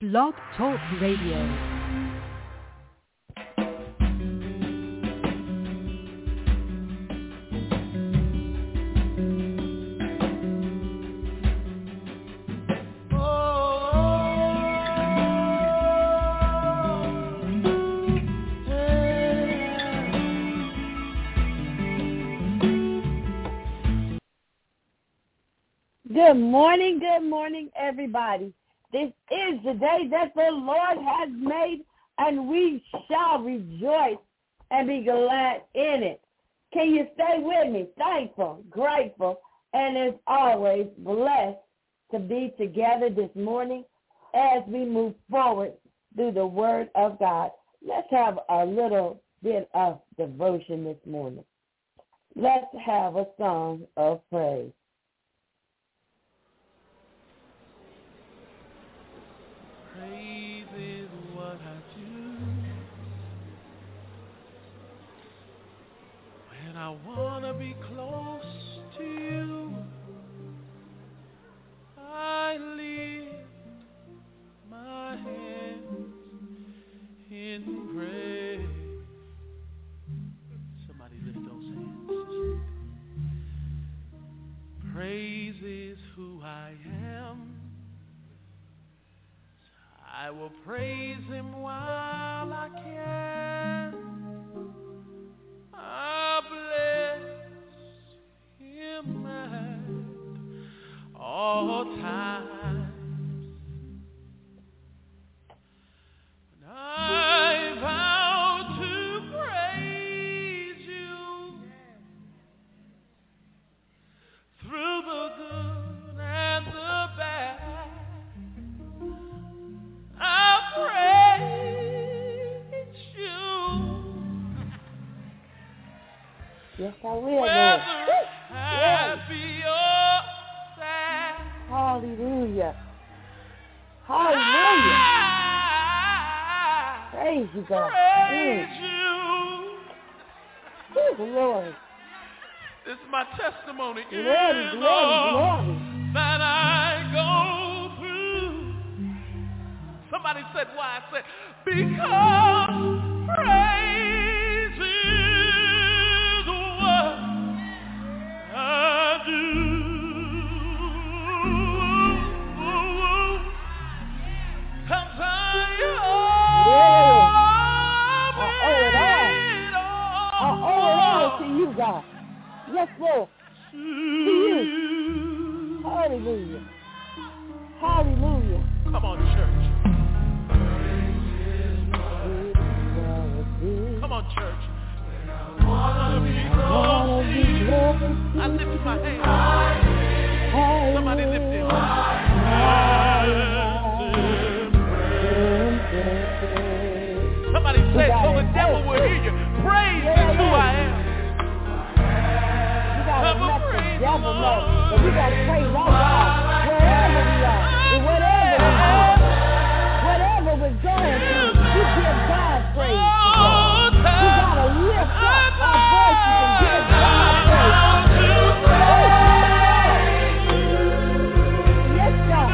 Blog Talk Radio. Good morning, everybody. This is the day that the Lord has made, and we shall rejoice and be glad in it. Can you stay with me? Thankful, grateful, and as always, blessed to be together this morning as we move forward through the Word of God. Let's have a little bit of devotion this morning. Let's have a song of praise. Praise is what I do when I want to be close to you. I lift my hands in praise. Somebody lift those hands. Praise is who I am. I will praise him while I can. I bless him at all times. And I vow to praise you through the good and the bad. I praise you. Yes, I will, Whether Lord. happy or sad. Hallelujah. Hallelujah. Praise you, God. Praise you. Praise the Lord. This is my testimony. Glory, glory. That I go through. Somebody said why? I said, because praise is what I do. Cause I owe it all to you, God. Yes, Lord. To you. Hallelujah. Hallelujah. Come on, church. Come on, church. I wanna be close to you. I lift my hand. Somebody lift it. Somebody say so the devil will hear you. Praise is who I am. You gotta let the devil know that we gotta praise our God wherever we are and whatever we're going through. We give God praise. We gotta lift up our voices and give God praise. Yes, God.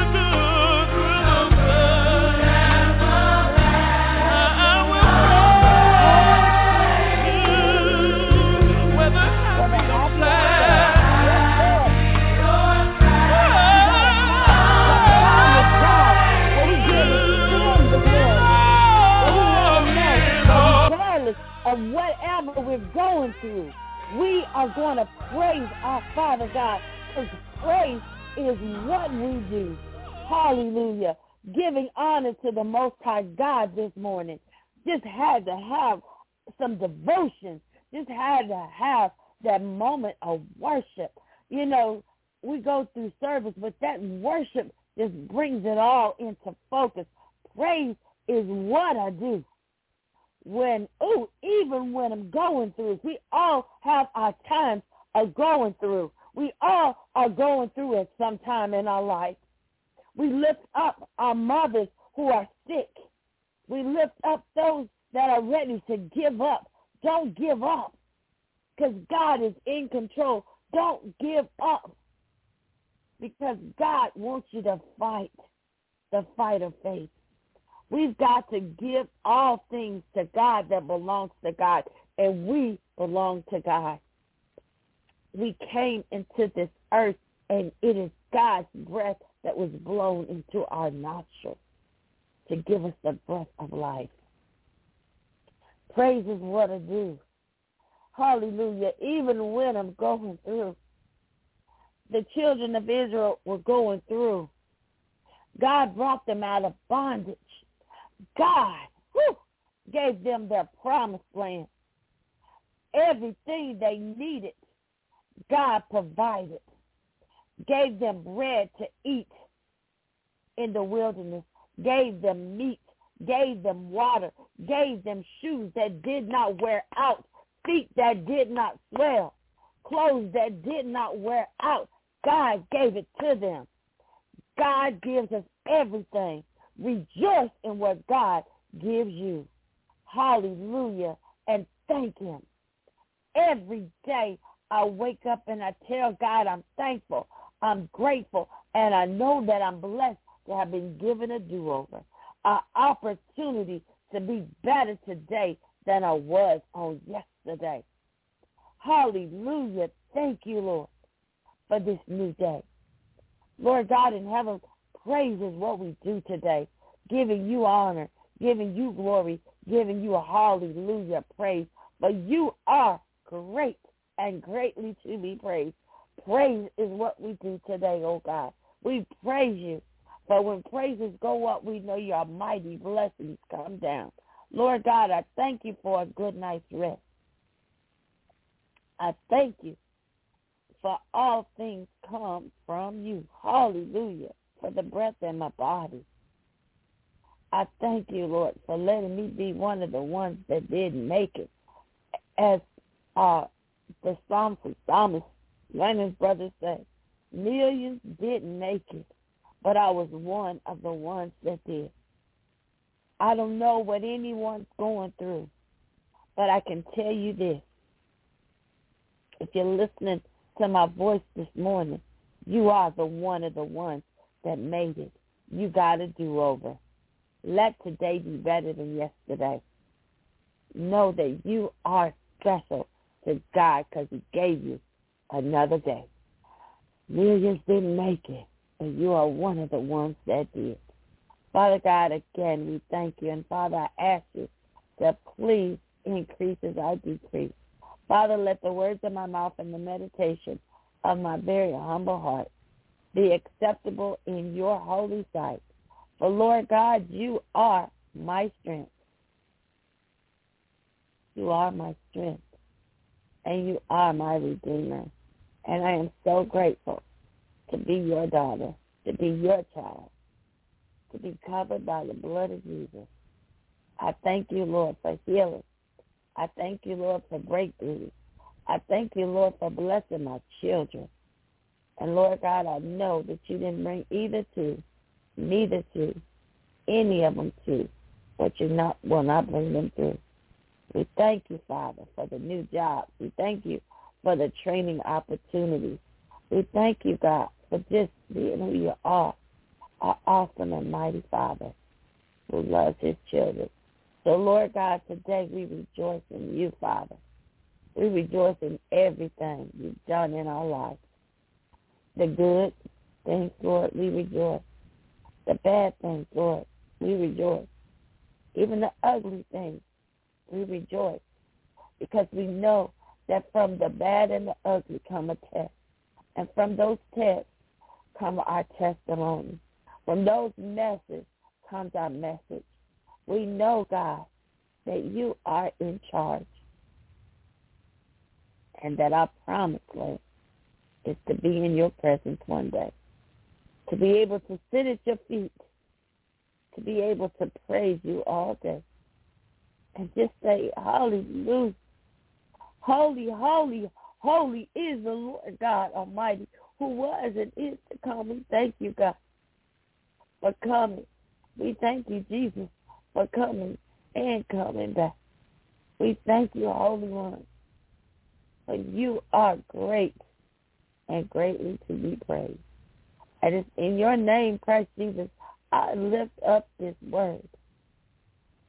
Of whatever we're going through, we are going to praise our Father God, because praise is what we do. Hallelujah. Giving honor to the Most High God this morning. Just had to have some devotion. Just had to have that moment of worship. You know, we go through service, but that worship just brings it all into focus. Praise is what I do. Even when I'm going through, we all have our times of going through. We all are going through it sometime in our life. We lift up our mothers who are sick. We lift up those that are ready to give up. Don't give up, because God is in control. Don't give up, because God wants you to fight the fight of faith. We've got to give all things to God that belongs to God, and we belong to God. We came into this earth, and it is God's breath that was blown into our nostrils to give us the breath of life. Praise is what I do. Hallelujah. Even when I'm going through, the children of Israel were going through. God brought them out of bondage. God gave them their promised land. Everything they needed, God provided. Gave them bread to eat in the wilderness. Gave them meat. Gave them water. Gave them shoes that did not wear out. Feet that did not swell. Clothes that did not wear out. God gave it to them. God gives us everything. Rejoice in what God gives you. Hallelujah. And thank him. Every day I wake up and I tell God I'm thankful. I'm grateful. And I know that I'm blessed to have been given a do-over. An opportunity to be better today than I was on yesterday. Hallelujah. Thank you, Lord, for this new day. Lord God in heaven, praise is what we do today, giving you honor, giving you glory, giving you a hallelujah praise. But you are great and greatly to be praised. Praise is what we do today, oh God. We praise you. But when praises go up, we know your mighty blessings come down. Lord God, I thank you for a good night's rest. I thank you for all things come from you. Hallelujah. For the breath in my body. I thank you, Lord, for letting me be one of the ones that didn't make it. As the psalmist, Leonard's brother said, millions didn't make it, but I was one of the ones that did. I don't know what anyone's going through, but I can tell you this. If you're listening to my voice this morning, you are the one of the ones that made it. You got a do-over. Let today be better than yesterday. Know that you are special to God because he gave you another day. Millions didn't make it, but you are one of the ones that did. Father God, again, we thank you. And Father, I ask you to please increase as I decrease. Father, let the words of my mouth and the meditation of my very humble heart be acceptable in your holy sight. For, Lord God, you are my strength. You are my strength. And you are my Redeemer. And I am so grateful to be your daughter, to be your child, to be covered by the blood of Jesus. I thank you, Lord, for healing. I thank you, Lord, for breakthroughs. I thank you, Lord, for blessing my children. And, Lord God, I know that you didn't bring neither to, any of them to, but you will not bring them through. We thank you, Father, for the new jobs. We thank you for the training opportunities. We thank you, God, for just being who you are, our awesome and mighty Father who loves his children. So, Lord God, today we rejoice in you, Father. We rejoice in everything you've done in our lives. The good things, Lord, we rejoice. The bad things, Lord, we rejoice. Even the ugly things, we rejoice. Because we know that from the bad and the ugly come a test. And from those tests come our testimony. From those messes comes our message. We know, God, that you are in charge. And that our promise, Lord, is to be in your presence one day. To be able to sit at your feet. To be able to praise you all day. And just say, hallelujah. Holy, holy, holy is the Lord God Almighty, who was and is to come. We thank you, God, for coming. We thank you, Jesus, for coming and coming back. We thank you, Holy One, for you are great and greatly to be praised. And it's in your name, Christ Jesus, I lift up this word.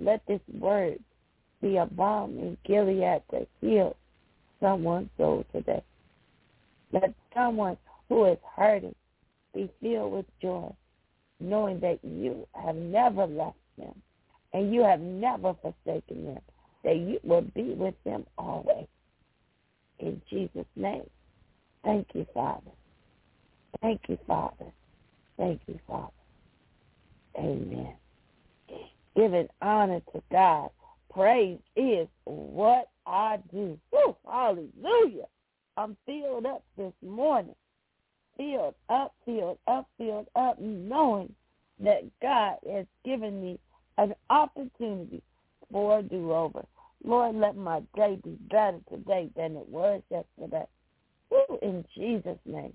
Let this word be a balm in Gilead to heal someone's soul today. Let someone who is hurting be filled with joy, knowing that you have never left them and you have never forsaken them, that you will be with them always. In Jesus' name, thank you, Father. Thank you, Father. Thank you, Father. Amen. Giving honor to God. Praise is what I do. Woo, hallelujah. I'm filled up this morning. Filled up, knowing that God has given me an opportunity for a do-over. Lord, let my day be better today than it was yesterday. Woo, in Jesus' name.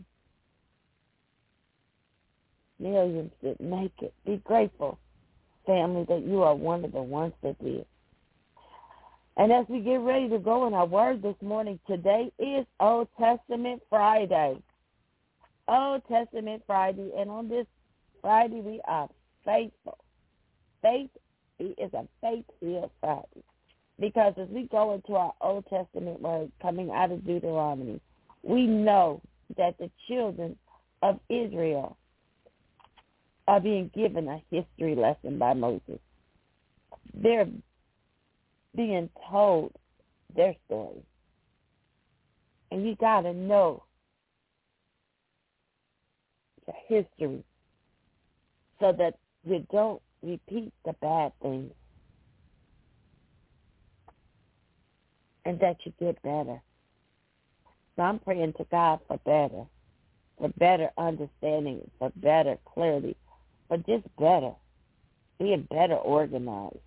Millions didn't make it. Be grateful, family, that you are one of the ones that did. And as we get ready to go in our word this morning, today is Old Testament Friday. Old Testament Friday. And on this Friday, we are faithful. Faith is a faith-filled Friday. Because as we go into our Old Testament word coming out of Deuteronomy, we know that the children of Israel are being given a history lesson by Moses. They're being told their story. And you got to know the history so that you don't repeat the bad things and that you get better. So I'm praying to God for better understanding, for better clarity, for just better, being better organized,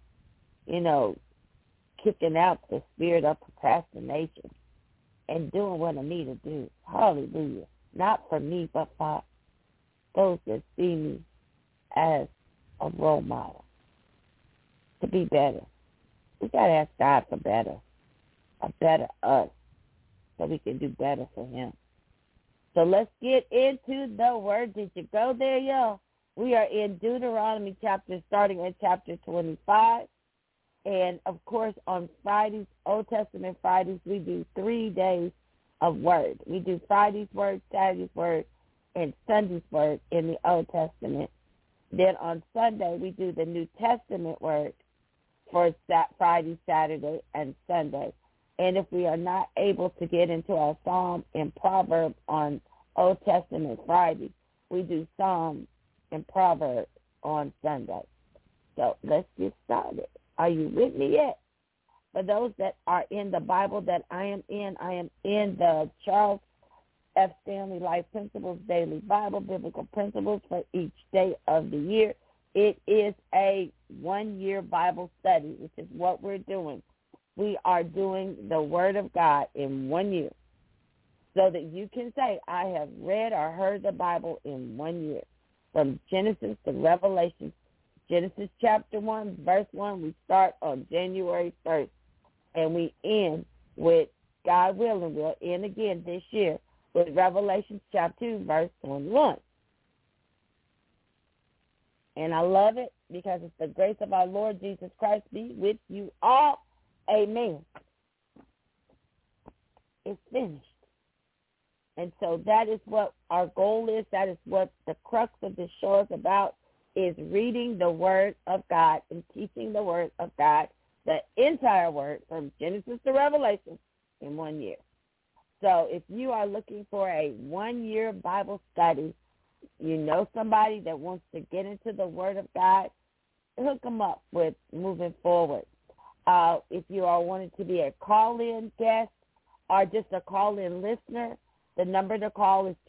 kicking out the spirit of procrastination and doing what I need to do. Hallelujah. Not for me, but for those that see me as a role model. To be better. We got to ask God for better. A better us. So we can do better for him. So let's get into the word. Did you go there, y'all? We are in Deuteronomy starting at chapter 25. And, of course, on Fridays, Old Testament Fridays, we do 3 days of word. We do Friday's word, Saturday's word, and Sunday's word in the Old Testament. Then on Sunday, we do the New Testament word for Friday, Saturday, and Sunday. And if we are not able to get into our Psalm and Proverb on Old Testament Friday, we do Psalm and Proverb on Sunday. So let's get started. Are you with me yet? For those that are in the Bible that I am in the Charles F. Stanley Life Principles Daily Bible, Biblical Principles for each day of the year. It is a 1-year Bible study, which is what we're doing. We are doing the Word of God in 1 year so that you can say, I have read or heard the Bible in 1 year. From Genesis to Revelation. Genesis chapter 1, verse 1, we start on January 1st, and we end with, God willing, we'll end again this year with Revelation chapter 2, verse 21. And I love it because it's the grace of our Lord Jesus Christ be with you all. Amen. It's finished. And so that is what our goal is. That is what the crux of this show is about, is reading the Word of God and teaching the Word of God, the entire Word from Genesis to Revelation in 1 year. So if you are looking for a 1-year Bible study, you know somebody that wants to get into the Word of God, hook them up with moving forward. If you are wanting to be a call-in guest or just a call-in listener, the number to call is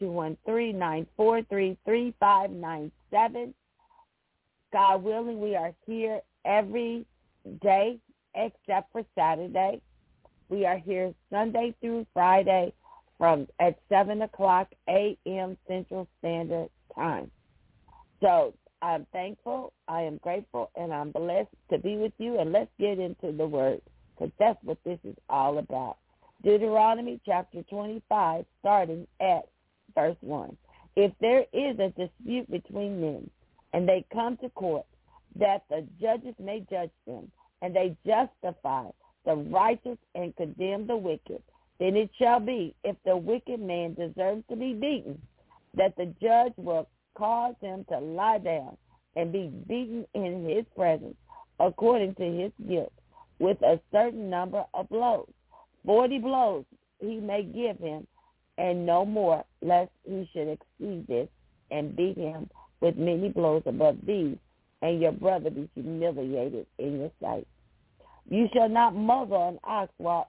213-943-3597. God willing, we are here every day except for Saturday. We are here Sunday through Friday at 7 o'clock a.m. Central Standard Time. So I'm thankful, I am grateful, and I'm blessed to be with you. And let's get into the Word, because that's what this is all about. Deuteronomy chapter 25, starting at verse 1. If there is a dispute between men, and they come to court, that the judges may judge them, and they justify the righteous and condemn the wicked. Then it shall be, if the wicked man deserves to be beaten, that the judge will cause him to lie down and be beaten in his presence according to his guilt, with a certain number of blows. 40 blows he may give him, and no more, lest he should exceed this and beat him with many blows above these, and your brother be humiliated in your sight. You shall not muzzle an ox while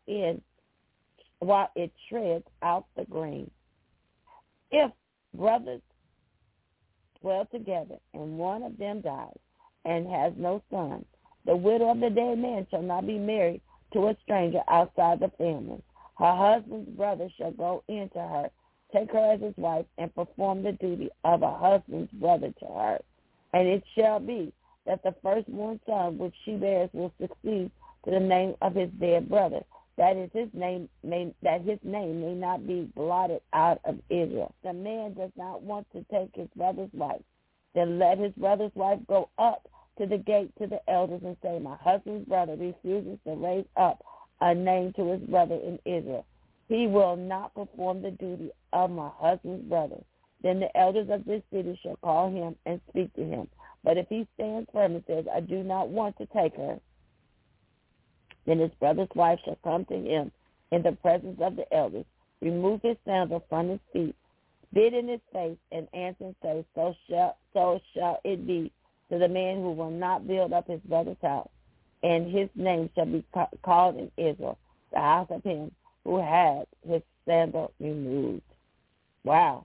it treads out the grain. If brothers dwell together, and one of them dies and has no son, the widow of the dead man shall not be married to a stranger outside the family. Her husband's brother shall go in to her, take her as his wife, and perform the duty of a husband's brother to her. And it shall be that the firstborn son which she bears will succeed to the name of his dead brother, that his name may not be blotted out of Israel. The man does not want to take his brother's wife, then let his brother's wife go up to the gate to the elders and say, my husband's brother refuses to raise up a name to his brother in Israel. He will not perform the duty of my husband's brother. Then the elders of this city shall call him and speak to him. But if he stands firm and says, I do not want to take her, then his brother's wife shall come to him in the presence of the elders, remove his sandal from his feet, spit in his face, and answer and say, so shall it be to the man who will not build up his brother's house, and his name shall be called in Israel, the house of him who had his sandal removed. Wow.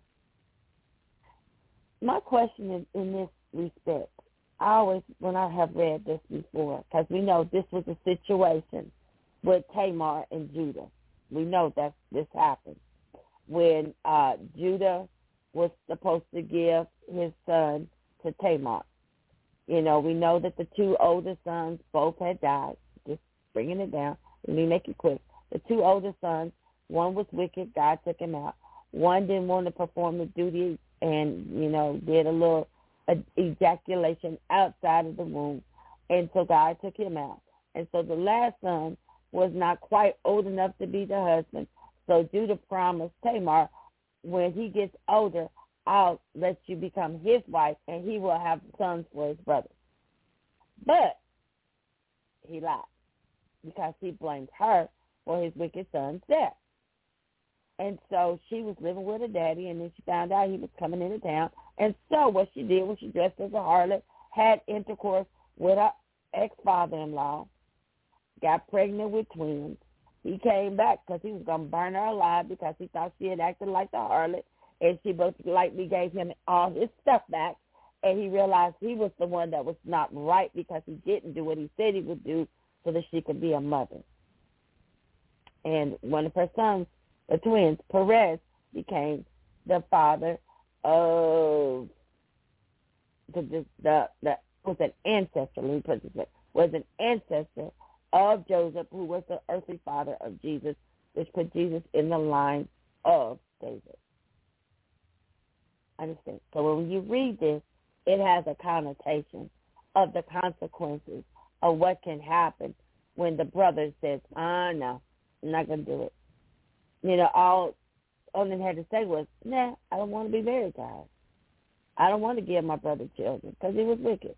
My question is in this respect. I always, when I have read this before, because we know this was a situation with Tamar and Judah. We know that this happened when Judah was supposed to give his son to Tamar. You know, we know that the two older sons both had died. Just bringing it down. Let me make it quick. The two older sons, one was wicked. God took him out. One didn't want to perform the duty and, you know, did a little ejaculation outside of the womb. And so God took him out. And so the last son was not quite old enough to be the husband. So Judah promised Tamar, when he gets older, I'll let you become his wife, and he will have sons for his brothers. But he lied because he blamed her for his wicked son's death. And so she was living with her daddy, and then she found out he was coming into town. And so what she did was she dressed as a harlot, had intercourse with her ex-father-in-law, got pregnant with twins. He came back because he was going to burn her alive because he thought she had acted like the harlot, and she most likely gave him all his stuff back, and he realized he was the one that was not right because he didn't do what he said he would do so that she could be a mother. And one of her sons, the twins, Perez, became the father of was an ancestor, let me put it this way, was an ancestor of Joseph, who was the earthly father of Jesus, which put Jesus in the line of David. Understand? So when you read this, it has a connotation of the consequences of what can happen when the brother says, no, I'm not going to do it. You know, all they had to say was, nah, I don't want to be married to her. I don't want to give my brother children because he was wicked.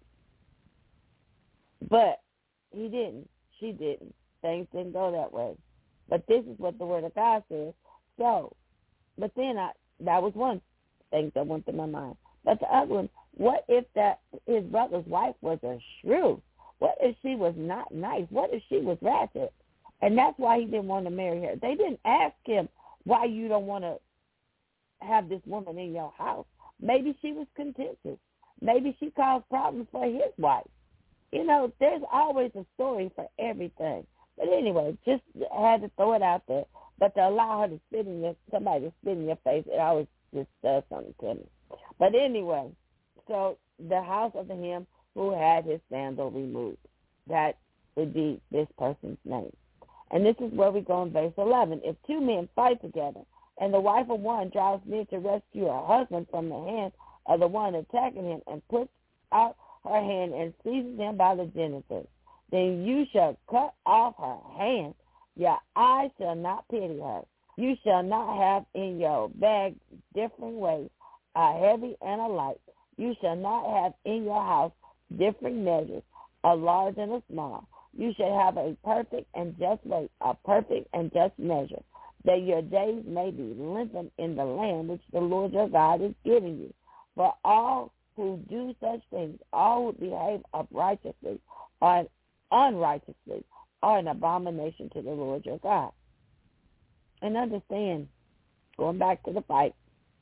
But he didn't. She didn't. Things didn't go that way. But this is what the Word of God says. So, but then that was one thing that went through my mind. But the other one, what if his brother's wife was a shrew? What if she was not nice? What if she was ratchet? And that's why he didn't want to marry her. They didn't ask him why you don't want to have this woman in your house. Maybe she was contentious. Maybe she caused problems for his wife. You know, there's always a story for everything. But anyway, just had to throw it out there. But to allow her to somebody to spit in your face, it always just does something to me. But anyway, so the house of him who had his sandal removed. That would be this person's name. And this is where we go in verse 11. If two men fight together, and the wife of one draws near to rescue her husband from the hand of the one attacking him, and puts out her hand and seizes him by the genitals, then you shall cut off her hand. Your eye shall not pity her. You shall not have in your bag different weights, a heavy and a light. You shall not have in your house different measures, a large and a small. You shall have a perfect and just weight, a perfect and just measure, that your days may be lengthened in the land which the Lord your God is giving you. For all who do such things, all who behave uprightly or unrighteously, are an abomination to the Lord your God. And understand, going back to the fight,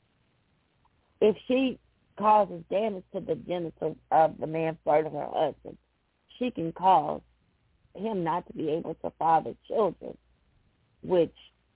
if she causes damage to the genitals of the man flirting her husband, she can cause him not to be able to father children, which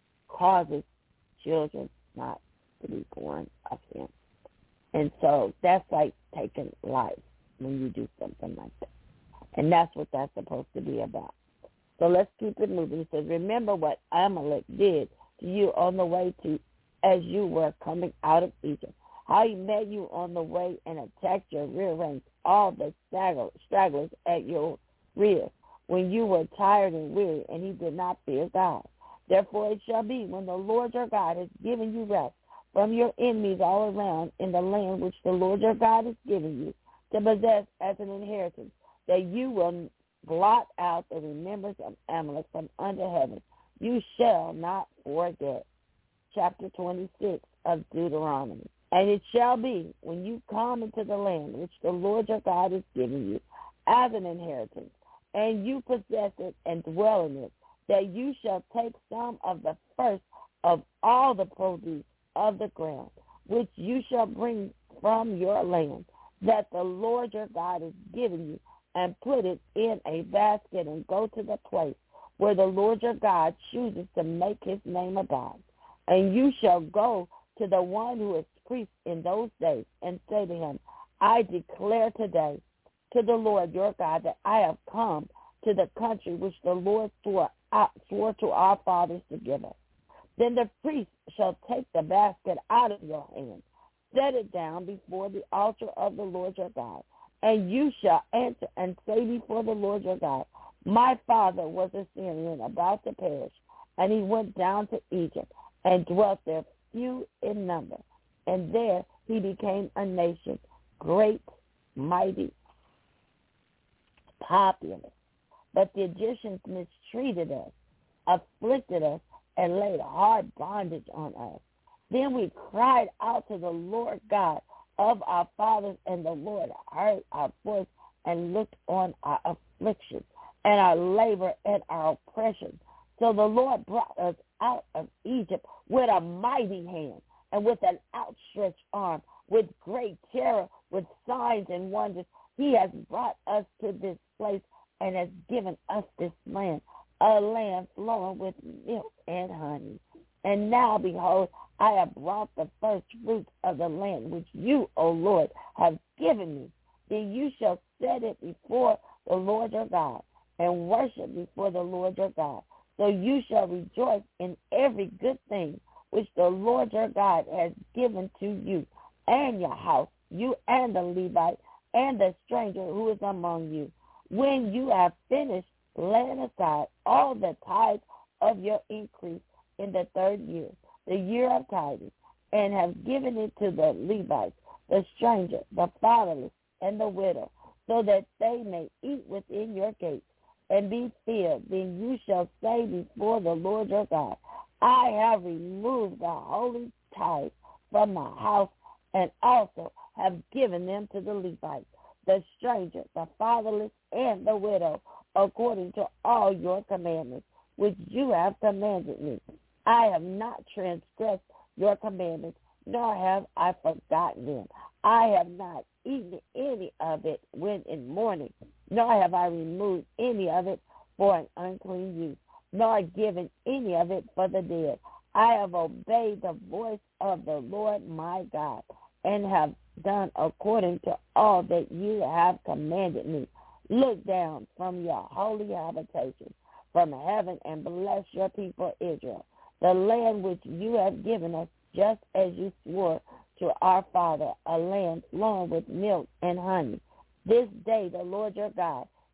causes children not to be born of him. And so that's like taking life when you do something like that. And that's what that's supposed to be about. So let's keep it moving. It says, remember what Amalek did to you on the way to, as you were coming out of Egypt, how he met you on the way and attacked your rear ranks, all the stragglers at your rear, when you were tired and weary, and he did not fear God. Therefore it shall be, when the Lord your God has given you rest from your enemies all around in the land which the Lord your God is giving you to possess as an inheritance, that you will blot out the remembrance of Amalek from under heaven. You shall not forget. Chapter 26 of Deuteronomy. And it shall be, when you come into the land which the Lord your God is giving you as an inheritance, and you possess it and dwell in it, that you shall take some of the first of all the produce of the ground, which you shall bring from your land, that the Lord your God is giving you, and put it in a basket, and go to the place where the Lord your God chooses to make his name abide. And you shall go to the one who is priest in those days, and say to him, I declare today to the Lord your God that I have come to the country which the Lord swore to our fathers to give us. Then the priest shall take the basket out of your hand, set it down before the altar of the Lord your God, and you shall answer and say before the Lord your God, my father was a Syrian about to perish, and he went down to Egypt and dwelt there few in number, and there he became a nation, great, mighty, populous. But the Egyptians mistreated us, afflicted us, and laid hard bondage on us. Then we cried out to the Lord God of our fathers, and the Lord heard our voice and looked on our affliction and our labor and our oppression. So the Lord brought us out of Egypt with a mighty hand and with an outstretched arm, with great terror, with signs and wonders. He has brought us to this place and has given us this land, a land flowing with milk and honey. And now, behold, I have brought the first fruits of the land which you, O Lord, have given me. Then you shall set it before the Lord your God, and worship before the Lord your God. So you shall rejoice in every good thing which the Lord your God has given to you, and your house, you and the Levite, and the stranger who is among you. When you have finished laying aside all the tithes of your increase in the third year, the year of tithing, and have given it to the Levites, the stranger, the fatherless, and the widow, so that they may eat within your gates and be filled, then you shall say before the Lord your God, I have removed the holy tithes from my house, and also have given them to the Levites, the stranger, the fatherless, and the widow, according to all your commandments, which you have commanded me. I have not transgressed your commandments, nor have I forgotten them. I have not eaten any of it when in mourning, nor have I removed any of it for an unclean use, nor given any of it for the dead. I have obeyed the voice of the Lord my God, and have done according to all that you have commanded me. Look down from your holy habitation from heaven and bless your people Israel, the land which you have given us, just as you swore to our father, a land flowing with milk and honey. This day the Lord your God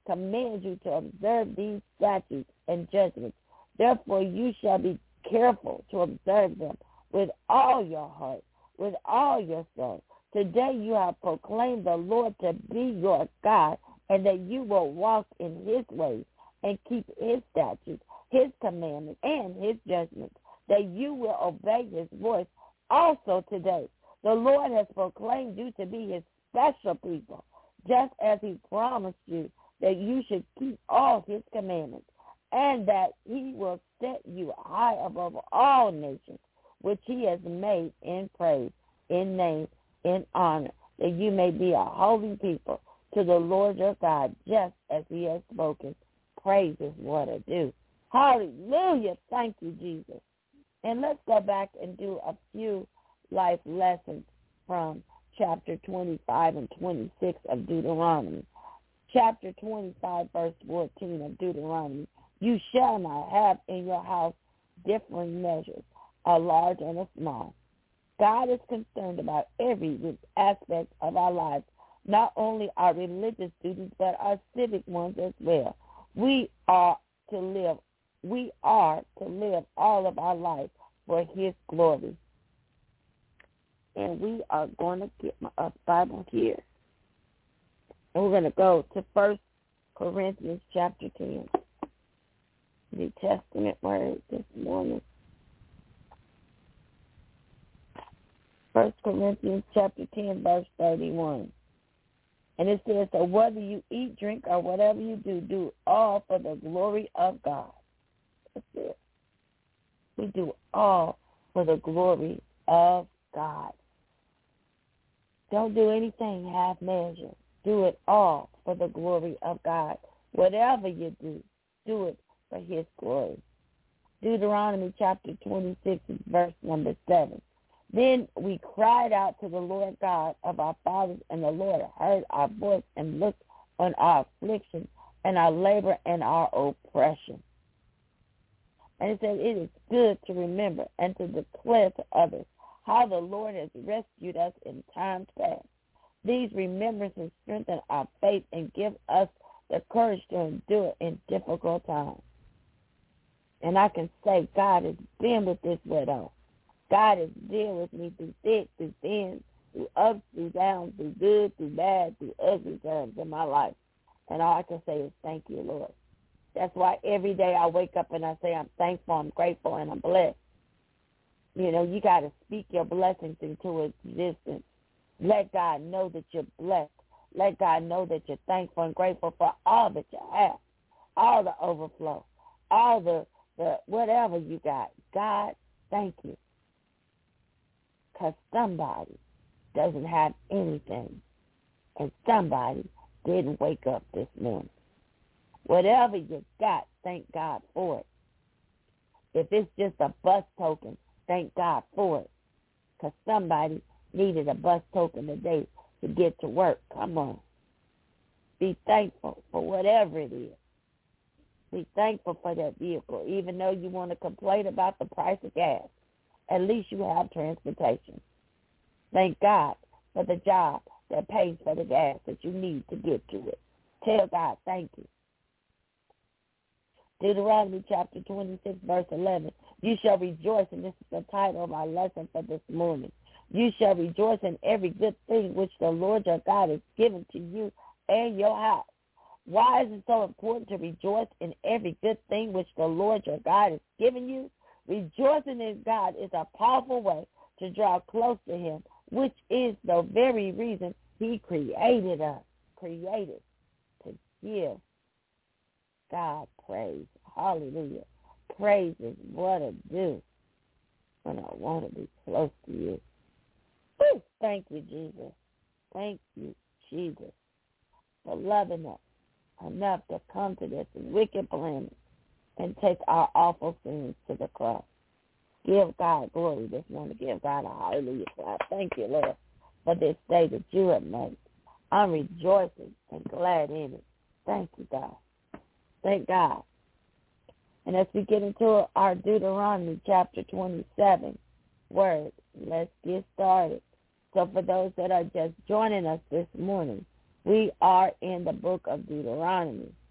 command you to observe these statutes and judgments. Therefore you shall be careful to observe them with all your heart, with all your soul. Today you have proclaimed the Lord to be your God, and that you will walk in his ways and keep his statutes, his commandments, and his judgments, that you will obey his voice also today. The Lord has proclaimed you to be his special people, just as he promised you that you should keep all his commandments, and that he will set you high above all nations, which he has made in praise, in name, in honor, that you may be a holy people to the Lord your God, just as he has spoken. Praise is what I do. Hallelujah. Thank you, Jesus. And let's go back and do a few life lessons from chapter 25 and 26 of Deuteronomy. Chapter 25, verse 14 of Deuteronomy. You shall not have in your house differing measures, a large and a small. God is concerned about every aspect of our lives, not only our religious duties, but our civic ones as well. We are to live all of our life for his glory. And we are going to get my Bible here. And we're going to go to 1 Corinthians chapter 10. New Testament word this morning. 1 Corinthians chapter 10, verse 31. And it says, so whether you eat, drink, or whatever you do, do all for the glory of God. That's it. We do all for the glory of God. Don't do anything half measure. Do it all for the glory of God. Whatever you do, do it for his glory. Deuteronomy chapter 26, verse number 7. Then we cried out to the Lord God of our fathers, and the Lord heard our voice and looked on our affliction and our labor and our oppression. And it says it is good to remember and to declare to others how the Lord has rescued us in times past. These remembrances strengthen our faith and give us the courage to endure in difficult times. And I can say God has been with this widow. God has dealt with me through thick, through thin, through ups, through downs, through good, through bad, through ugly times in my life. And all I can say is thank you, Lord. That's why every day I wake up and I say I'm thankful, I'm grateful, and I'm blessed. You know, you got to speak your blessings into existence. Let God know that you're blessed. Let God know that you're thankful and grateful for all that you have, all the overflow, all the whatever you got. God, thank you. Because somebody doesn't have anything, and somebody didn't wake up this morning. Whatever you got, thank God for it. If it's just a bus token, thank God for it. Because somebody needed a bus token today to get to work. Come on. Be thankful for whatever it is. Be thankful for that vehicle. Even though you want to complain about the price of gas, at least you have transportation. Thank God for the job that pays for the gas that you need to get to it. Tell God thank you. Deuteronomy chapter 26, verse 11. You shall rejoice, and this is the title of our lesson for this morning. You shall rejoice in every good thing which the Lord your God has given to you and your house. Why is it so important to rejoice in every good thing which the Lord your God has given you? Rejoicing in God is a powerful way to draw close to him, which is the very reason he created us, created to give God praise. Hallelujah. Praise is what I do when I want to be close to you. Woo! Thank you, Jesus. Thank you, Jesus, for loving us enough to come to this wicked planet and take our awful sins to the cross. Give God glory this morning. Give God a hallelujah. I thank you, Lord, for this day that you have made. I'm rejoicing and glad in it. Thank you, God. Thank God. And as we get into our Deuteronomy chapter 27 word, let's get started. So for those that are just joining us this morning, we are in the book of Deuteronomy.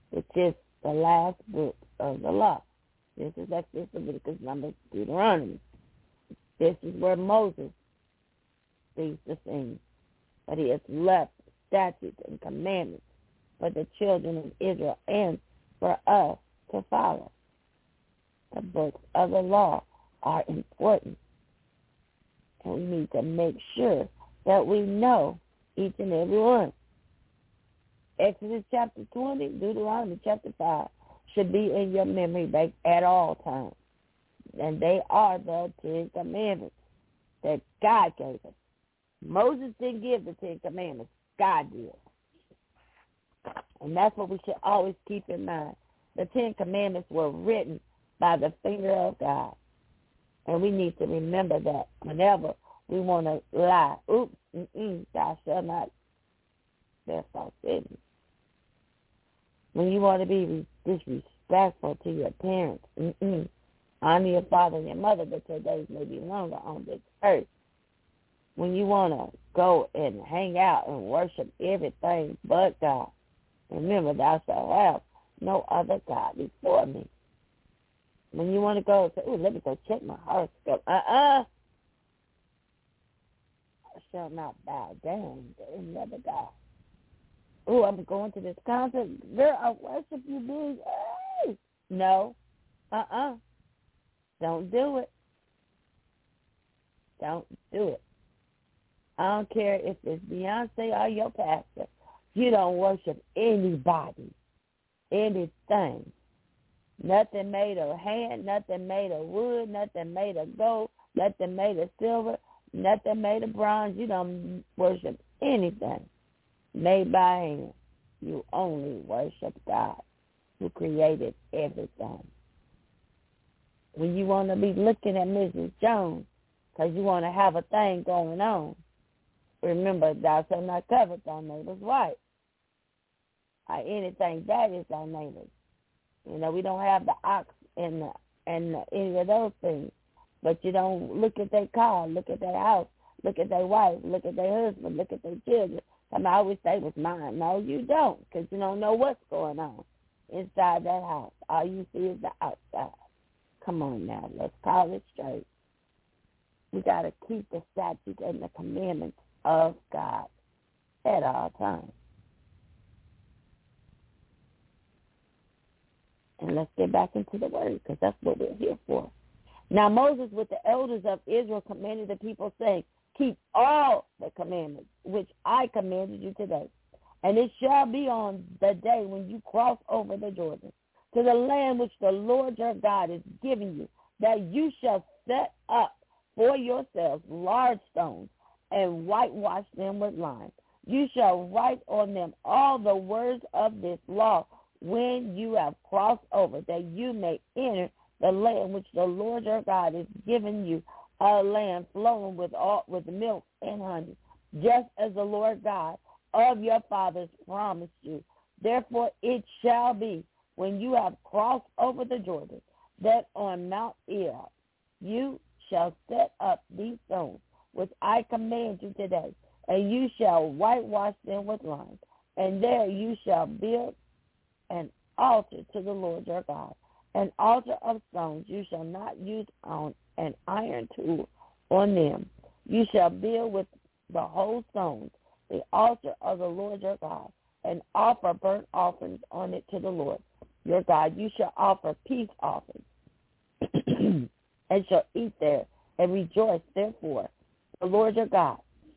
which is the last book of the law. This is Exodus, Leviticus, Numbers, Deuteronomy. This is where Moses sees the scene. But he has left statutes and commandments for the children of Israel and for us to follow. The books of the law are important. And we need to make sure that we know each and every one. Exodus chapter 20, Deuteronomy chapter 5 should be in your memory bank at all times. And they are the 10 Commandments that God gave us. Moses didn't give the 10 Commandments. God did. And that's what we should always keep in mind. The 10 Commandments were written by the finger of God. And we need to remember that whenever we want to lie. Oops, thou shalt not bear false witness. When you want to be disrespectful to your parents, honor your father and your mother, that your days may be longer on this earth. When you want to go and hang out and worship everything but God, remember, thou shalt have no other God before me. When you want to go and say, let me go check my horoscope. I shall not bow down to any other God. I'm going to this concert. Girl, I worship you, big. Hey. No. Don't do it. Don't do it. I don't care if it's Beyonce or your pastor. You don't worship anybody, anything. Nothing made of hand, nothing made of wood, nothing made of gold, nothing made of silver, nothing made of bronze. You don't worship anything made by hand. You only worship God who created everything. When you want to be looking at Mrs. Jones because you want to have a thing going on, remember, thou shalt not covet thy neighbor's wife. Anything that is thy neighbor's. We don't have the ox and any of those things. But you don't look at their car, look at their house, look at their wife, look at their husband, look at their children. I wish they was mine. No, you don't, because you don't know what's going on inside that house. All you see is the outside. Come on now, let's call it straight. We got to keep the statutes and the commandments of God at all times. And let's get back into the word, because that's what we're here for. Now Moses with the elders of Israel commanded the people, saying, keep all the commandments which I commanded you today. And it shall be on the day when you cross over the Jordan to the land which the Lord your God is giving you, that you shall set up for yourselves large stones and whitewash them with lime. You shall write on them all the words of this law when you have crossed over, that you may enter the land which the Lord your God is giving you, a land flowing with milk and honey, just as the Lord God of your fathers promised you. Therefore it shall be, when you have crossed over the Jordan, that on Mount Ebal you shall set up these stones, which I command you today, and you shall whitewash them with lime, and there you shall build an altar to the Lord your God, an altar of stones. You shall not use on an iron tool on them. You shall build with the whole stones the altar of the Lord your God, and offer burnt offerings on it to the Lord your God. You shall offer peace offerings, and shall eat there, and rejoice therefore the Lord your God.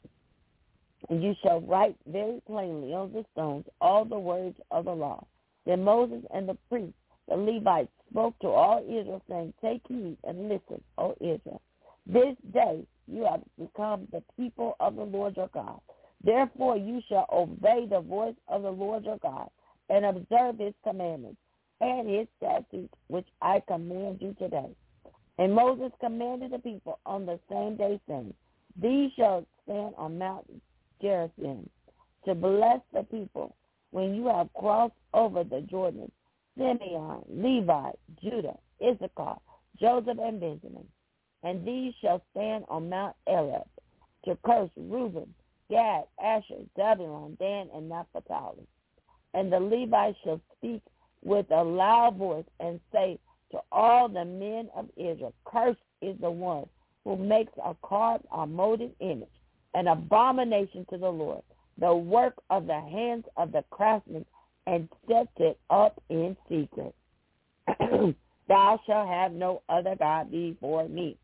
And you shall write very plainly on the stones all the words of the law. Then Moses and the priests, the Levites, spoke to all Israel, saying, take heed and listen, O Israel. This day you have become the people of the Lord your God. Therefore you shall obey the voice of the Lord your God, and observe his commandments and his statutes, which I command you today. And Moses commanded the people on the same day, saying, these shall stand on Mount Gerizim to bless the people when you have crossed over the Jordan: Simeon, Levi, Judah, Issachar, Joseph, and Benjamin. And these shall stand on Mount Arab to curse Reuben, Gad, Asher, Zebulun, Dan, and Naphtali. And the Levites shall speak with a loud voice and say to all the men of Israel, cursed is the one who makes a carved or molded image, an abomination to the Lord, the work of the hands of the craftsman, and sets it up in secret. Thou shalt have no other God before me.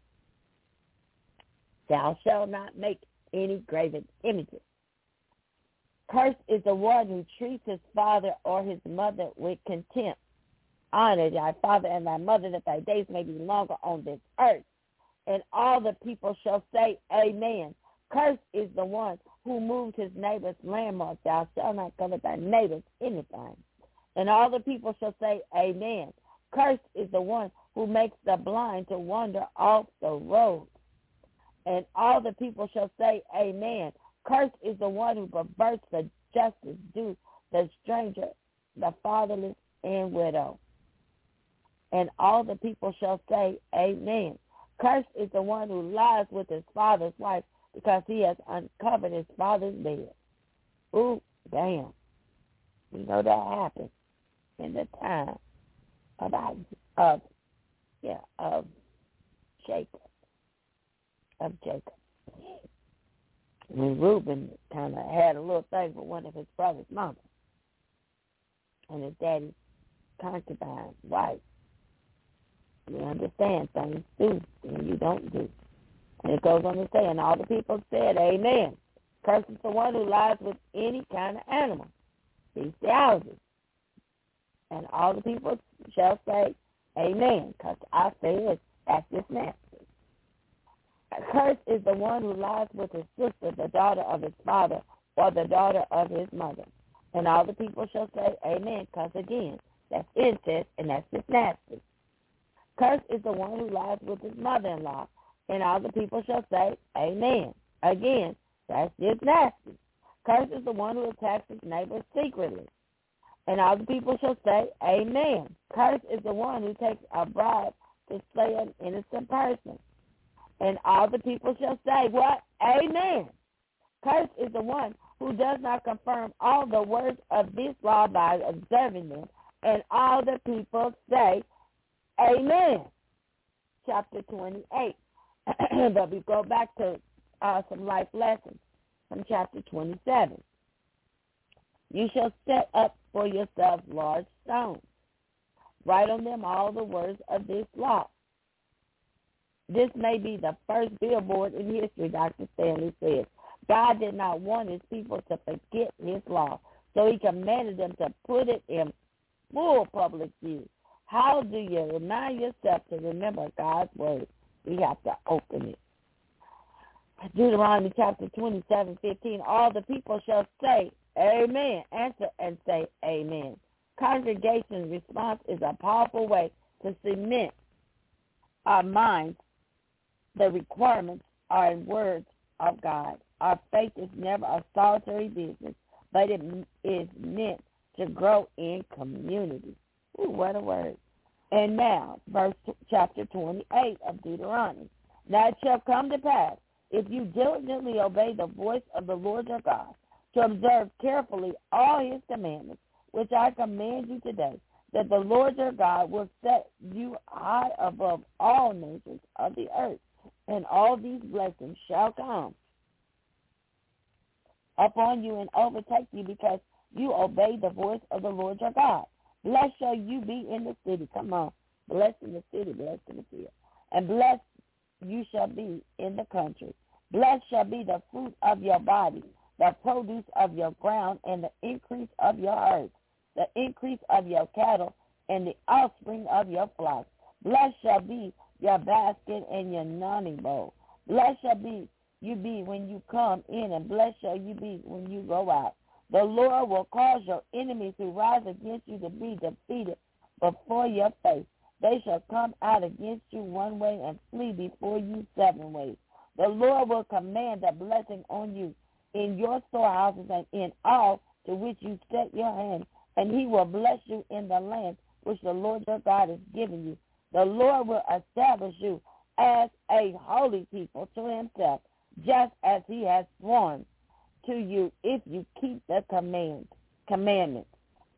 Thou shalt not make any graven images. Cursed is the one who treats his father or his mother with contempt. Honor thy father and thy mother, that thy days may be longer on this earth. And all the people shall say, Amen. Cursed is the one who moves his neighbor's landmark. Thou shalt not covet thy neighbor's anything. And all the people shall say, Amen. Cursed is the one who makes the blind to wander off the road. And all the people shall say, Amen. Cursed is the one who perverts the justice due the stranger, the fatherless, and widow. And all the people shall say, Amen. Cursed is the one who lies with his father's wife, because he has uncovered his father's bed. Ooh, damn. You know that happened in the time of Jacob. When Reuben kind of had a little thing for one of his brother's mama, and his daddy's concubine, wife. You understand things do, and you don't do. And it goes on to say, and all the people said, Amen. Cursed is the one who lies with any kind of animal, bestiality. And all the people shall say, Amen, because I said that's just nasty. Cursed is the one who lies with his sister, the daughter of his father, or the daughter of his mother. And all the people shall say, Amen, because again, that's incest, and that's just nasty. Cursed is the one who lies with his mother-in-law, and all the people shall say, Amen. Again, that's just nasty. Cursed is the one who attacks his neighbor secretly, and all the people shall say, Amen. Cursed is the one who takes a bribe to slay an innocent person, and all the people shall say, what? Amen. Cursed is the one who does not confirm all the words of this law by observing them, and all the people say, Amen. Chapter 28. But we go back to some life lessons from chapter 27. You shall set up for yourself large stones. Write on them all the words of this law. This may be the first billboard in history, Dr. Stanley says. God did not want his people to forget his law, so he commanded them to put it in full public view. How do you remind yourself to remember God's word? We have to open it. Deuteronomy chapter 27:15. All the people shall say, Amen. Answer and say, Amen. Congregation's response is a powerful way to cement our minds. The requirements are in words of God. Our faith is never a solitary business, but it is meant to grow in community. Ooh, what a word. And now, chapter 28 of Deuteronomy. Now it shall come to pass, if you diligently obey the voice of the Lord your God, to observe carefully all his commandments, which I command you today, that the Lord your God will set you high above all nations of the earth, and all these blessings shall come upon you and overtake you, because you obey the voice of the Lord your God. Blessed shall you be in the city. Come on. Blessed in the city, blessed in the field. And blessed you shall be in the country. Blessed shall be the fruit of your body, the produce of your ground, and the increase of your herds, the increase of your cattle, and the offspring of your flocks. Blessed shall be your basket and your kneading bowl. Blessed shall be you be when you come in, and blessed shall you be when you go out. The Lord will cause your enemies who rise against you to be defeated before your face. They shall come out against you one way and flee before you 7 ways. The Lord will command a blessing on you in your storehouses and in all to which you set your hand, and he will bless you in the land which the Lord your God has given you. The Lord will establish you as a holy people to himself, just as he has sworn to you, if you keep the commandments.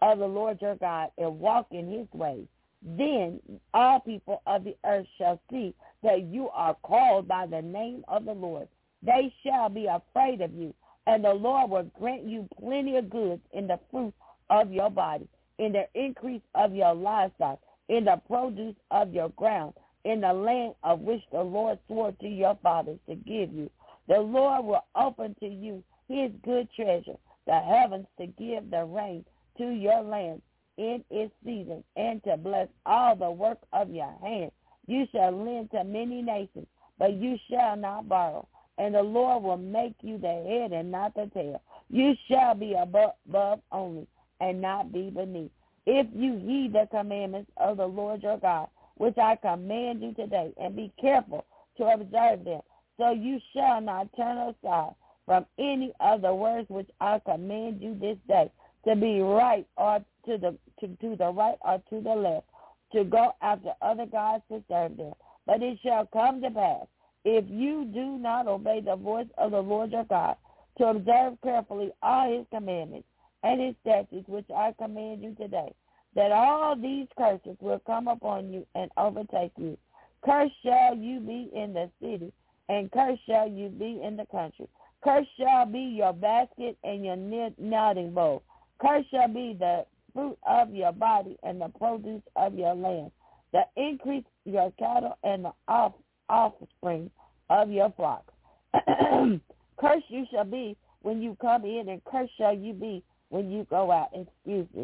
of the Lord your God and walk in his ways. Then all people of the earth shall see that you are called by the name of the Lord. They shall be afraid of you, and the Lord will grant you plenty of goods in the fruit of your body, in the increase of your livestock, in the produce of your ground, in the land of which the Lord swore to your fathers to give you. The Lord will open to you his good treasure, the heavens, to give the rain to your land in its season, and to bless all the work of your hand. You shall lend to many nations, but you shall not borrow. And the Lord will make you the head and not the tail. You shall be above only, and not be beneath. If you heed the commandments of the Lord your God, which I command you today, and be careful to observe them, so you shall not turn aside from any of the words which I command you this day, to be right or to the right or to the left, to go after other gods to serve them. But it shall come to pass, if you do not obey the voice of the Lord your God, to observe carefully all his commandments and his statutes which I command you today, that all these curses will come upon you and overtake you. Cursed shall you be in the city, and cursed shall you be in the country. Cursed shall be your basket and your kneading bowl. Cursed shall be the fruit of your body and the produce of your land, the increase of your cattle and the offspring of your flocks. Cursed you shall be when you come in, and cursed shall you be when you go out. Excuse me.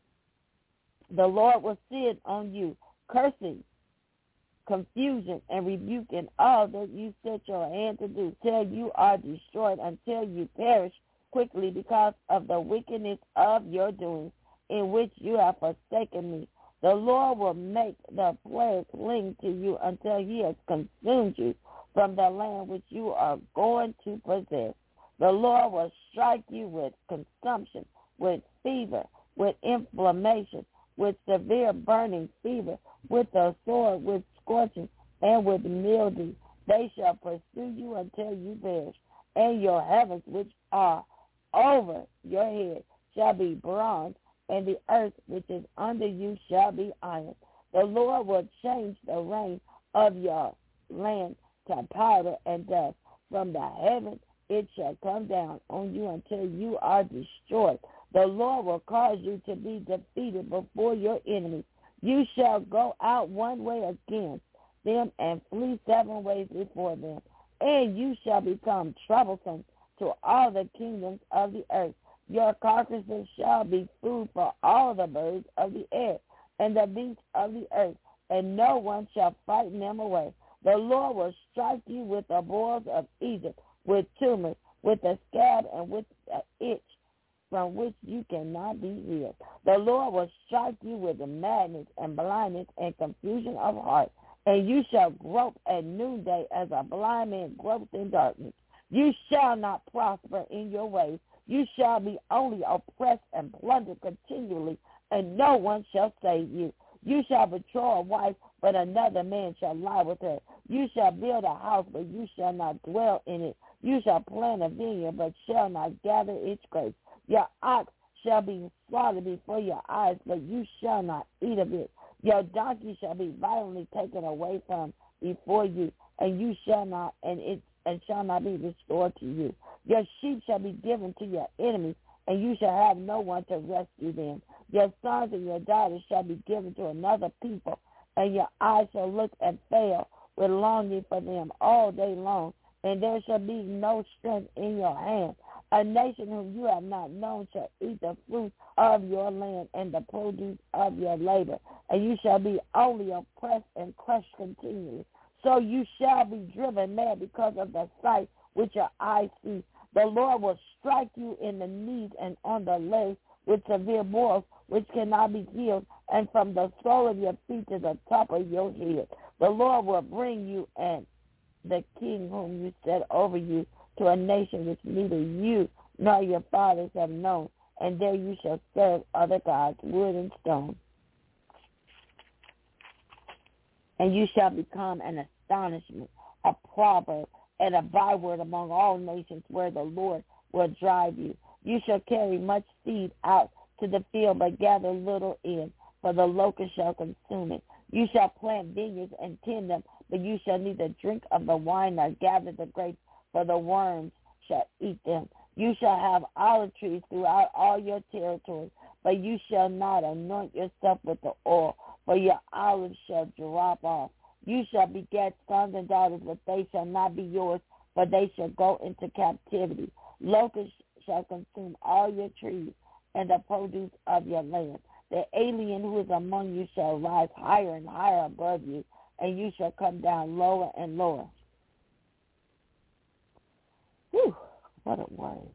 The Lord will sit on you, cursing, confusion, and rebuking all that you set your hand to do, till you are destroyed, until you perish quickly because of the wickedness of your doings, in which you have forsaken me. The Lord will make the plague cling to you until he has consumed you from the land which you are going to possess. The Lord will strike you with consumption, with fever, with inflammation, with severe burning fever, with a sword, with scorching, and with mildew. They shall pursue you until you perish, and your heavens which are over your head shall be bronze, and the earth which is under you shall be iron. The Lord will change the rain of your land to powder and dust. From the heavens it shall come down on you until you are destroyed. The Lord will cause you to be defeated before your enemies. You shall go out one way against them and flee 7 ways before them. And you shall become troublesome to all the kingdoms of the earth. Your carcasses shall be food for all the birds of the air and the beasts of the earth, and no one shall frighten them away. The Lord will strike you with the boils of Egypt, with tumors, with a scab, and with an itch from which you cannot be healed. The Lord will strike you with madness and blindness and confusion of heart, and you shall grope at noonday as a blind man gropes in darkness. You shall not prosper in your ways. You shall be only oppressed and plundered continually, and no one shall save you. You shall betroth a wife, but another man shall lie with her. You shall build a house, but you shall not dwell in it. You shall plant a vineyard, but shall not gather its grapes. Your ox shall be slaughtered before your eyes, but you shall not eat of it. Your donkey shall be violently taken away from before you, and you shall not, and shall not be restored to you. Your sheep shall be given to your enemies, and you shall have no one to rescue them. Your sons and your daughters shall be given to another people, and your eyes shall look and fail with longing for them all day long, and there shall be no strength in your hand. A nation whom you have not known shall eat the fruit of your land and the produce of your labor, and you shall be only oppressed and crushed continually. So you shall be driven mad because of the sight which your eyes see. The Lord will strike you in the knees and on the legs with severe boils which cannot be healed, and from the sole of your feet to the top of your head. The Lord will bring you and the king whom you set over you to a nation which neither you nor your fathers have known, and there you shall serve other gods, wood and stone. And you shall become an astonishment, a proverb, and a byword among all nations where the Lord will drive you. You shall carry much seed out to the field, but gather little in, for the locust shall consume it. You shall plant vineyards and tend them, but you shall neither drink of the wine nor gather the grapes, for the worms shall eat them. You shall have olive trees throughout all your territory, but you shall not anoint yourself with the oil, for your olives shall drop off. You shall beget sons and daughters, but they shall not be yours, for they shall go into captivity. Locusts shall consume all your trees and the produce of your land. The alien who is among you shall rise higher and higher above you, and you shall come down lower and lower. Whew, what a word.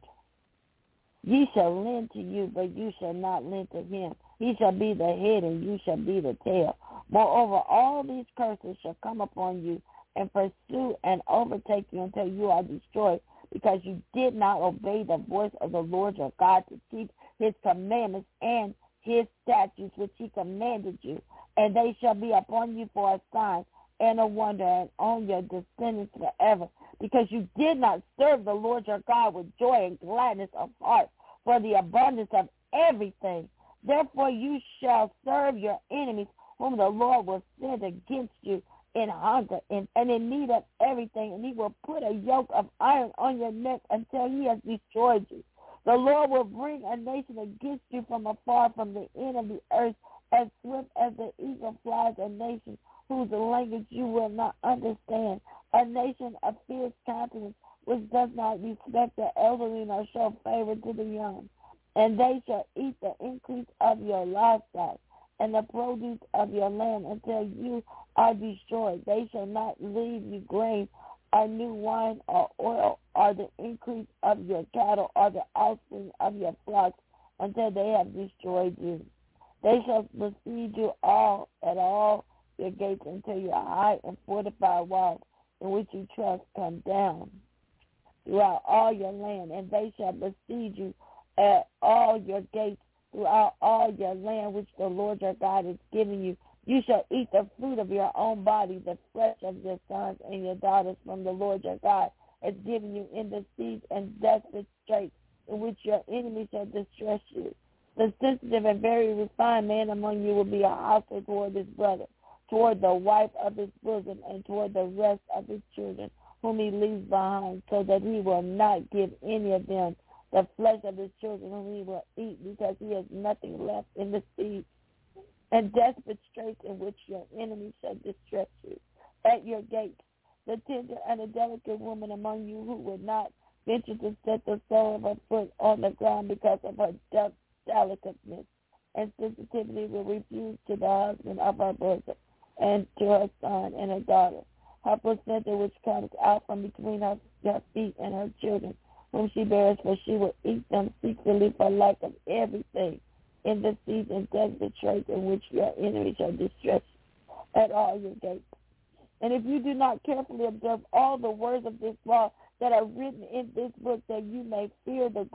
Ye shall lend to you, but you shall not lend to him. He shall be the head, and you shall be the tail. Moreover, all these curses shall come upon you and pursue and overtake you until you are destroyed, because you did not obey the voice of the Lord your God to keep his commandments and his statutes which he commanded you. And they shall be upon you for a sign and a wonder, and on your descendants forever, because you did not serve the Lord your God with joy and gladness of heart for the abundance of everything. Therefore you shall serve your enemies, whom the Lord will send against you in hunger and in need of everything, and he will put a yoke of iron on your neck until he has destroyed you. The Lord will bring a nation against you from afar, from the end of the earth, as swift as the eagle flies, a nation whose language you will not understand, a nation of fierce countenance, which does not respect the elderly nor show favor to the young. And they shall eat the increase of your livestock and the produce of your land until you are destroyed. They shall not leave you grain or new wine or oil or the increase of your cattle or the offspring of your flocks until they have destroyed you. They shall besiege you all at all your gates until your high and fortified walls in which you trust come down throughout all your land, and they shall besiege you at all your gates throughout all your land which the Lord your God is giving you. You shall eat the fruit of your own body, the flesh of your sons and your daughters from the Lord your God has given you in the siege and desperate straits in which your enemies shall distress you. The sensitive and very refined man among you will be a hostile toward his brother, toward the wife of his bosom, and toward the rest of his children, whom he leaves behind, so that he will not give any of them the flesh of his children whom he will eat, because he has nothing left in the siege and desperate straits in which your enemies shall distress you at your gates. The tender and the delicate woman among you who would not venture to set the sole of her foot on the ground because of her delicateness and sensitivity will refuse to the husband of her bosom and to her son and her daughter. Her placenta which comes out from between her feet and her children, whom she bears, for she will eat them secretly for lack of everything in the siege and desperate straits in which your enemies shall distress you at all your gates. And if you do not carefully observe all the words of this law that are written in this book, that you may fear the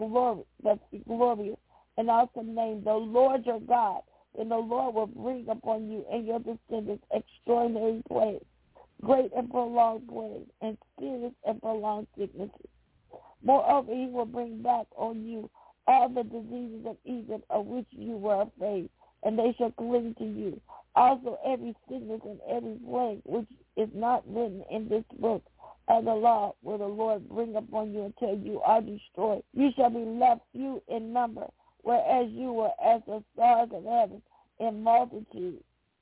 glorious and awesome name, the Lord your God, then the Lord will bring upon you and your descendants extraordinary plagues, great and prolonged plagues, and serious and prolonged sicknesses. Moreover, he will bring back on you all the diseases of Egypt of which you were afraid, and they shall cling to you. Also every sickness and every plague which is not written in this book of the law will the Lord bring upon you until you are destroyed. You shall be left few in number, whereas you were as the stars of heaven in multitude,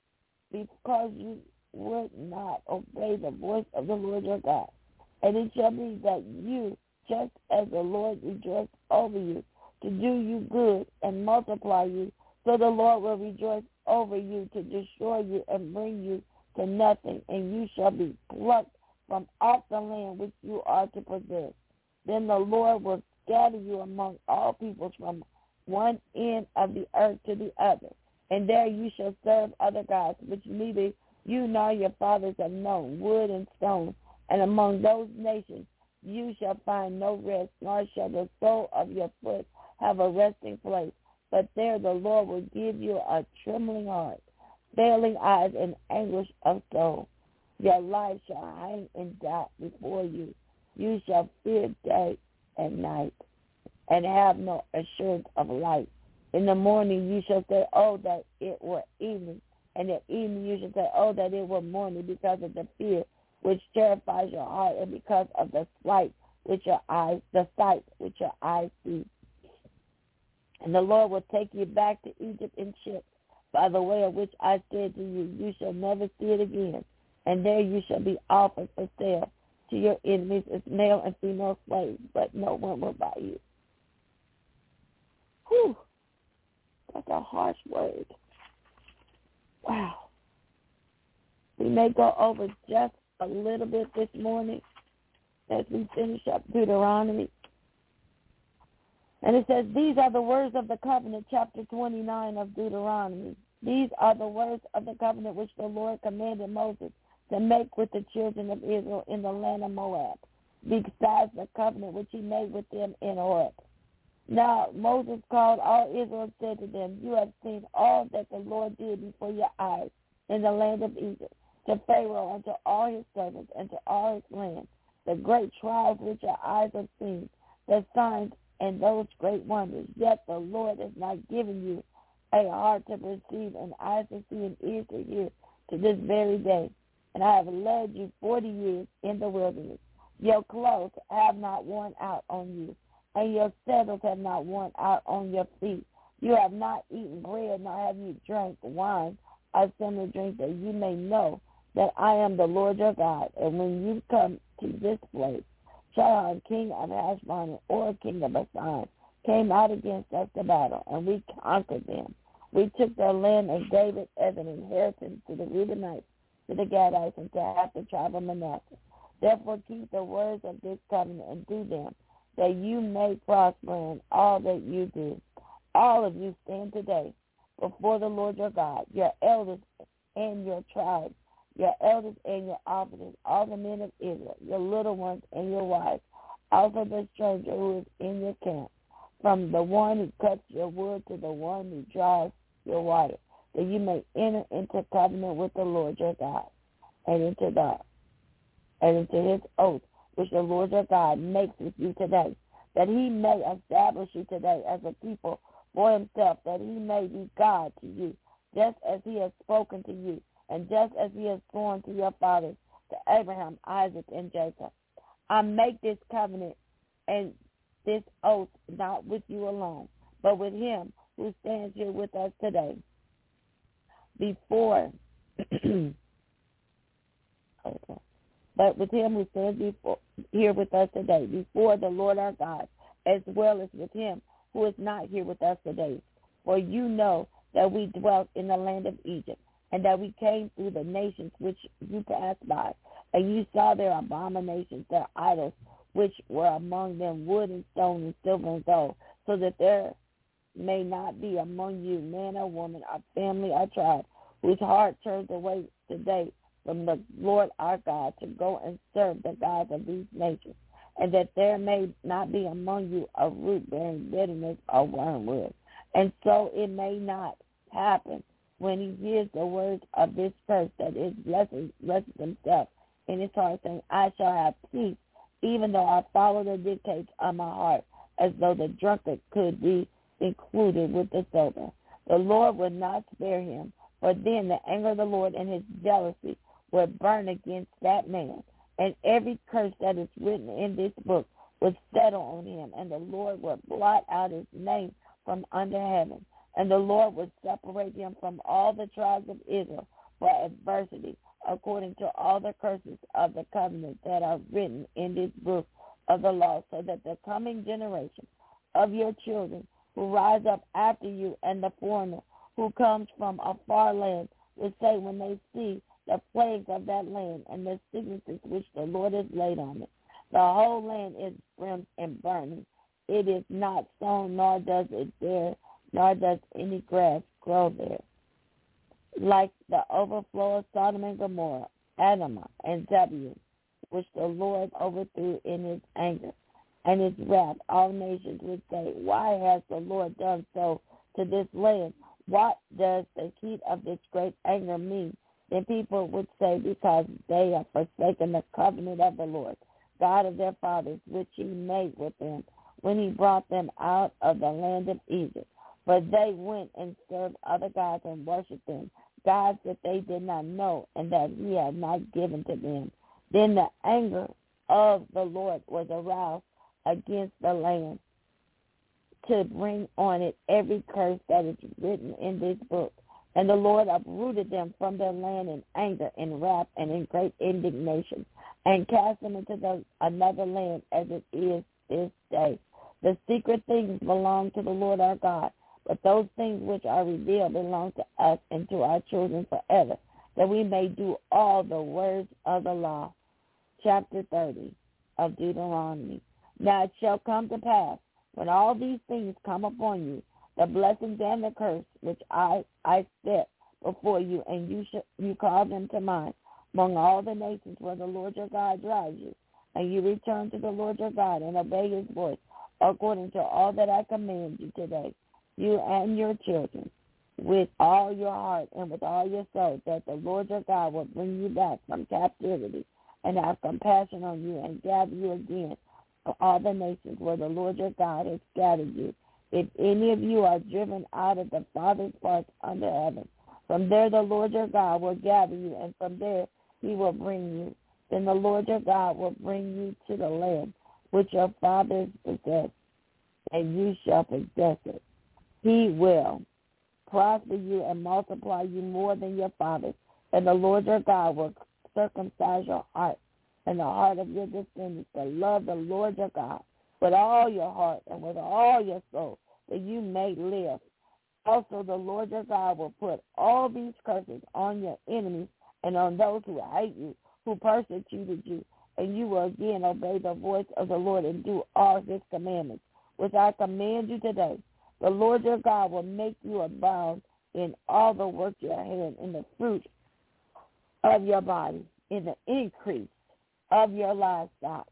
because you would not obey the voice of the Lord your God. And it shall be that you, just as the Lord rejoiced over you, to do you good and multiply you, so the Lord will rejoice over you to destroy you and bring you to nothing, and you shall be plucked from off the land which you are to possess. Then the Lord will scatter you among all peoples from one end of the earth to the other, and there you shall serve other gods, which neither you nor your fathers have known, wood and stone, and among those nations you shall find no rest, nor shall the sole of your foot have a resting place. But there the Lord will give you a trembling heart, failing eyes, and anguish of soul. Your life shall hang in doubt before you. You shall fear day and night, and have no assurance of life. In the morning you shall say, oh, that it were evening. And at evening you shall say, oh, that it were morning, because of the fear which terrifies your heart, and because of the sight which your eyes see. And the Lord will take you back to Egypt in ships, by the way of which I said to you, you shall never see it again. And there you shall be offered for sale to your enemies as male and female slaves, but no one will buy you. Whew. That's a harsh word. Wow. We may go over just a little bit this morning as we finish up Deuteronomy. And it says, these are the words of the covenant, chapter 29 of Deuteronomy. These are the words of the covenant which the Lord commanded Moses to make with the children of Israel in the land of Moab, besides the covenant which he made with them in Horeb. Now Moses called all Israel and said to them, you have seen all that the Lord did before your eyes in the land of Egypt, to Pharaoh and to all his servants and to all his land, the great trials which your eyes have seen, the signs and those great wonders. Yet the Lord has not given you a heart to perceive and eyes to see and ears to hear to this very day. And I have led you 40 years in the wilderness. Your clothes have not worn out on you, and your sandals have not worn out on your feet. You have not eaten bread, nor have you drank wine or similar drink, that you may know that I am the Lord your God. And when you come to this place, Sihon, king of Heshbon, or king of Bashan, came out against us to battle, and we conquered them. We took their land and gave it as an inheritance to the Reubenites, to the Gadites, and to half the tribe of Manasseh. Therefore keep the words of this covenant and do them, that you may prosper in all that you do. All of you stand today before the Lord your God, your elders and your tribes, your elders and your officers, all the men of Israel, your little ones and your wives, also the stranger who is in your camp, from the one who cuts your wood to the one who draws your water, that you may enter into covenant with the Lord your God, and into his oath, which the Lord your God makes with you today, that he may establish you today as a people for himself, that he may be God to you, just as he has spoken to you, and just as he has sworn to your fathers, to Abraham, Isaac, and Jacob. I make this covenant and this oath not with you alone, but with him who stands here with us today. But with him who stands here with us today, before the Lord our God, as well as with him who is not here with us today. For you know that we dwelt in the land of Egypt, and that we came through the nations which you passed by, and you saw their abominations, their idols, which were among them wood and stone and silver and gold, so that there may not be among you man or woman or family or tribe whose heart turns away today from the Lord our God to go and serve the gods of these nations, and that there may not be among you a root bearing bitterness or wormwood. And so it may not happen when he hears the words of this curse that it blesses himself in his heart, saying, I shall have peace, even though I follow the dictates of my heart, as though the drunkard could be included with the sober. The Lord would not spare him, for then the anger of the Lord and his jealousy would burn against that man, and every curse that is written in this book would settle on him, and the Lord would blot out his name from under heaven. And the Lord would separate him from all the tribes of Israel for adversity, according to all the curses of the covenant that are written in this book of the law, so that the coming generation of your children who rise up after you and the foreigner who comes from a far land will say when they see the plagues of that land and the sicknesses which the Lord has laid on it, the whole land is brimmed and burning. It is not sown, nor does it bear, nor does any grass grow there. Like the overflow of Sodom and Gomorrah, Admah and Zebulun, which the Lord overthrew in his anger and his wrath, all nations would say, why has the Lord done so to this land? What does the heat of this great anger mean? Then people would say, because they have forsaken the covenant of the Lord, God of their fathers, which he made with them when he brought them out of the land of Egypt. For they went and served other gods and worshipped them, gods that they did not know and that he had not given to them. Then the anger of the Lord was aroused against the land to bring on it every curse that is written in this book. And the Lord uprooted them from their land in anger, in wrath, and in great indignation, and cast them into another land as it is this day. The secret things belong to the Lord our God, but those things which are revealed belong to us and to our children forever, that we may do all the words of the law. Chapter 30 of Deuteronomy. Now it shall come to pass, when all these things come upon you, the blessings and the curse which I set before you, and you call them to mind among all the nations where the Lord your God drives you, and you return to the Lord your God and obey his voice, according to all that I command you today, you and your children, with all your heart and with all your soul, that the Lord your God will bring you back from captivity and have compassion on you and gather you again from all the nations where the Lord your God has scattered you. If any of you are driven out of the farthest parts under heaven, from there the Lord your God will gather you, and from there he will bring you. Then the Lord your God will bring you to the land which your fathers possessed, and you shall possess it. He will prosper you and multiply you more than your fathers, and the Lord your God will circumcise your heart and the heart of your descendants to love the Lord your God with all your heart and with all your soul, that you may live. Also the Lord your God will put all these curses on your enemies and on those who hate you, who persecuted you, and you will again obey the voice of the Lord and do all his commandments, which I command you today. The Lord your God will make you abound in all the work of your hand, in the fruit of your body, in the increase of your livestock,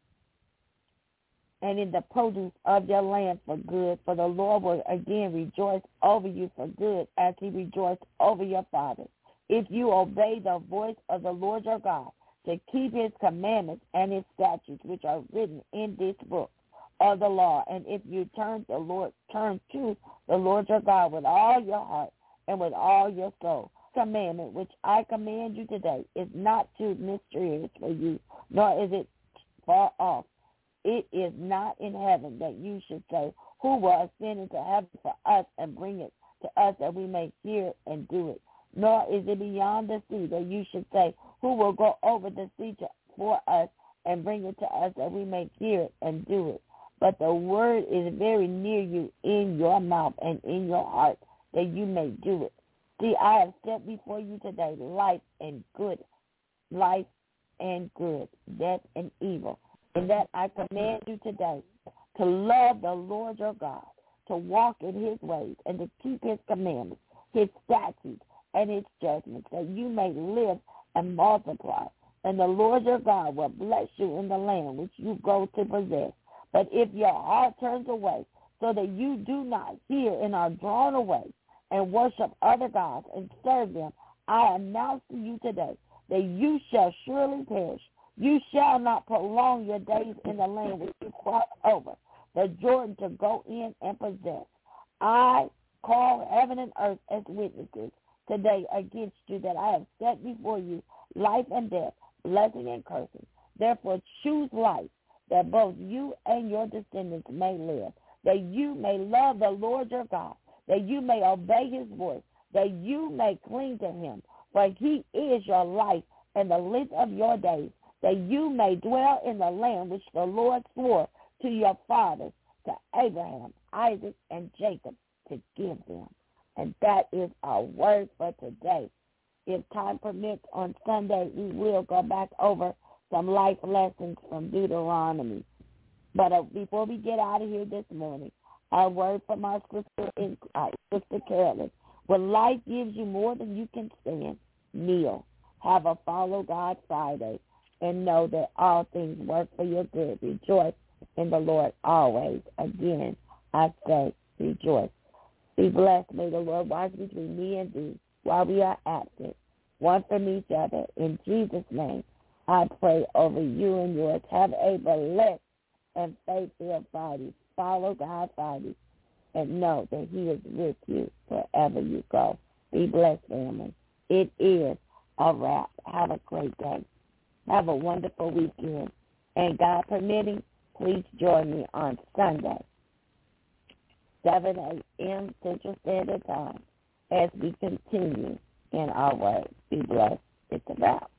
and in the produce of your land for good. For the Lord will again rejoice over you for good, as he rejoiced over your fathers, if you obey the voice of the Lord your God, to keep his commandments and his statutes, which are written in this book of the law. And if you turn to the Lord your God with all your heart and with all your soul. Commandment which I command you today is not too mysterious for you, nor is it far off. It is not in heaven, that you should say, who will ascend into heaven for us and bring it to us, that we may hear and do it. Nor is it beyond the sea, that you should say, who will go over the sea for us and bring it to us, that we may hear it and do it. But the word is very near you, in your mouth and in your heart, that you may do it. See, I have set before you today life and good, death and evil. And that I command you today to love the Lord your God, to walk in his ways, and to keep his commandments, his statutes, and his judgments, that you may live and multiply. And the Lord your God will bless you in the land which you go to possess. But if your heart turns away, so that you do not hear and are drawn away, and worship other gods and serve them, I announce to you today that you shall surely perish. You shall not prolong your days in the land which you cross over the Jordan to go in and possess. I call heaven and earth as witnesses today against you, that I have set before you life and death, blessing and cursing. Therefore choose life, that both you and your descendants may live, that you may love the Lord your God, that you may obey his voice, that you may cling to him, for he is your life and the length of your days, that you may dwell in the land which the Lord swore to your fathers, to Abraham, Isaac, and Jacob, to give them. And that is our word for today. If time permits, on Sunday we will go back over some life lessons from Deuteronomy. But before we get out of here this morning, our word from our Sister Carolyn. When life gives you more than you can stand, kneel. Have a Follow God Friday, and know that all things work for your good. Rejoice in the Lord always. Again, I say rejoice. Be blessed. May the Lord watch between me and thee while we are absent, one from each other. In Jesus' name, I pray over you and yours. Have a blessed and faith-filled Friday. Follow God Friday. and know that he is with you wherever you go. Be blessed, family. It is a wrap. Have a great day. Have a wonderful weekend. And God permitting, please join me on Sunday, 7 a.m. Central Standard Time, as we continue in our word. Be blessed. It's a wrap.